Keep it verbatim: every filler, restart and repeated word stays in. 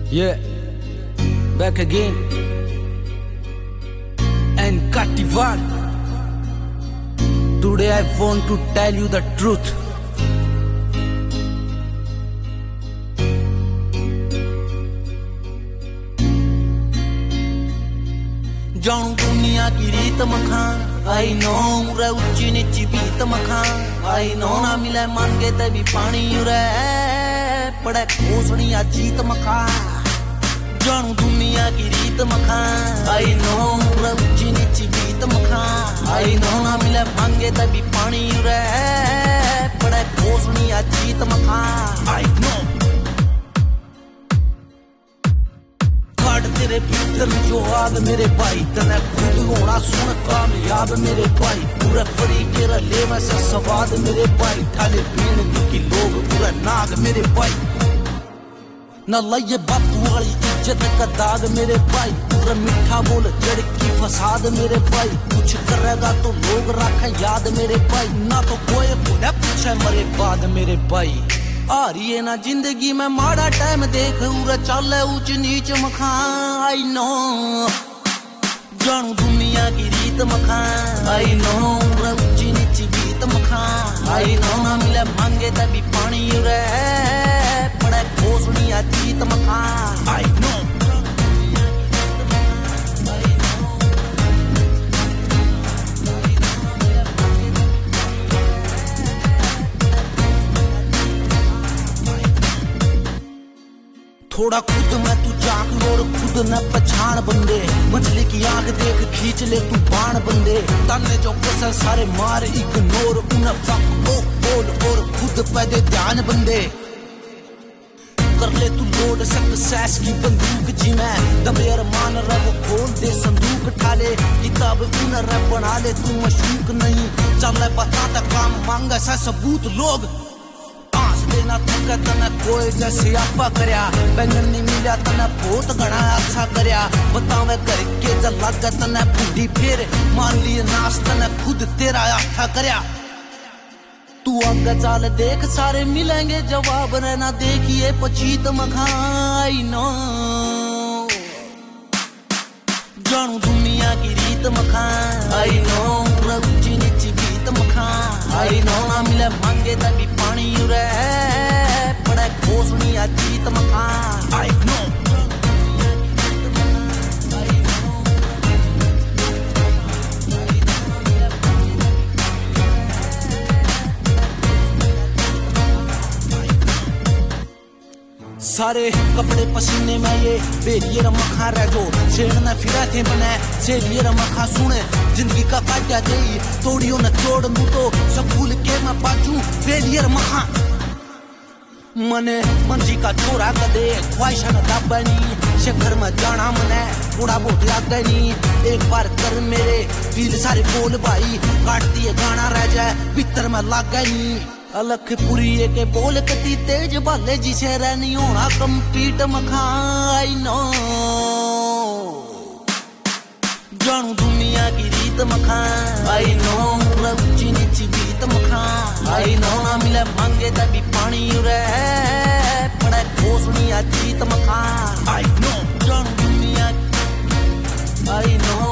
Yeah, back again. And Kativar. Today I want to tell you the truth. जानू दुनिया की रीत मखा आई नो रे ऊंची नीची बीत मखा आई नो ना मिले मांगे तभी पानी रे पड़े खोसड़िया जीत मखा जानू दुनिया की रीत मखा आई नो रे ऊंची नीची बीत मखा आई नो ना मिले मांगे तभी पानी रे पड़े खोसड़िया जीत मखा आई नो तेरे भीतर जो आग मेरे भाई तने खुद होना सुन कामयाब मेरे भाई पूरा फरी के रले में से सवाद मेरे भाई ठाले पीण की लोग पूरा नाग मेरे भाई न लइए बापू वाली इज्जत का दाग मेरे भाई पूरा मीठा बोल जड़ की फसाद मेरे भाई कुछ करेगा तो लोग रखे याद मेरे भाई ना तो कोई बोले पूछे मरे बाद मेरे भाई आ रही है ना जिंदगी में माड़ा टाइम देख उरा चल ऊंच नीच मखा आई नो जानू दुनिया की रीत मखा आई नो उरा ऊंची नीची बीत मखा आई नो ना मिले मांगे तभी पानी रे पड़े खोसड़िया जीत मखा आई नो थोड़ा खुद में तू जाग और खुद न पछाण बंदे मछली की आंख देख खींच ले तू बाण बंदे तन्ने जो कसर सारे मार इग्नोर उन्हें फक ओ बोल और खुद पे दे ध्यान बंदे कर ले तू लोड सक्सेस की बंदूक जी में दबेर मान रहा वो खोल दे संदूक ठाले किताब उन्हें रैप बना ले तू मशूक नहीं चल पता तक काम मांगा सा सबूत लोग ना थका तना कोई जैसे आपा करया बैंगन नहीं मिला तना बहुत घना अच्छा करया बतावे करके जल लगा तना बुढ़ी फिर मान लिए नाश तना खुद तेरा आथा करया तू आगे चाल देख सारे मिलेंगे जवाब रहना देखिए पचीत मखाई नो जानू दुनिया की रीत मखा आई नो ऊंची नीची बीत मखा आई नो ना मिले मांगे तभी पानी रे पड़े खोसड़िया जीत मखा आई नो सारे कपड़े पसीने में ये बेरियर मखा रह जो शेर न फिरा थे बने शेरियर मखा सुने जिंदगी का काटा दे तोड़ियो न तोड़ मु तो सकूल के मैं बाजू बेरियर मखा मने मंजी का छोरा कदे ख्वाहिश न दाबनी शहर में जाना मने थोड़ा बहुत लागनी एक बार कर मेरे दिल सारे बोल भाई काट दिए गाना रह जाए भीतर में लागनी अलख पुरी के बोल कती तेज बाले जिसे रहनी होना कंपीट मखाई नो जानू दुनिया की रीत मखा आई नो ऊंची नीची बीत मखा आई नो ना मिले मांगे तभी पानी रे पड़े खोसड़िया जीत मखा आई नो जानू दुनिया आई नो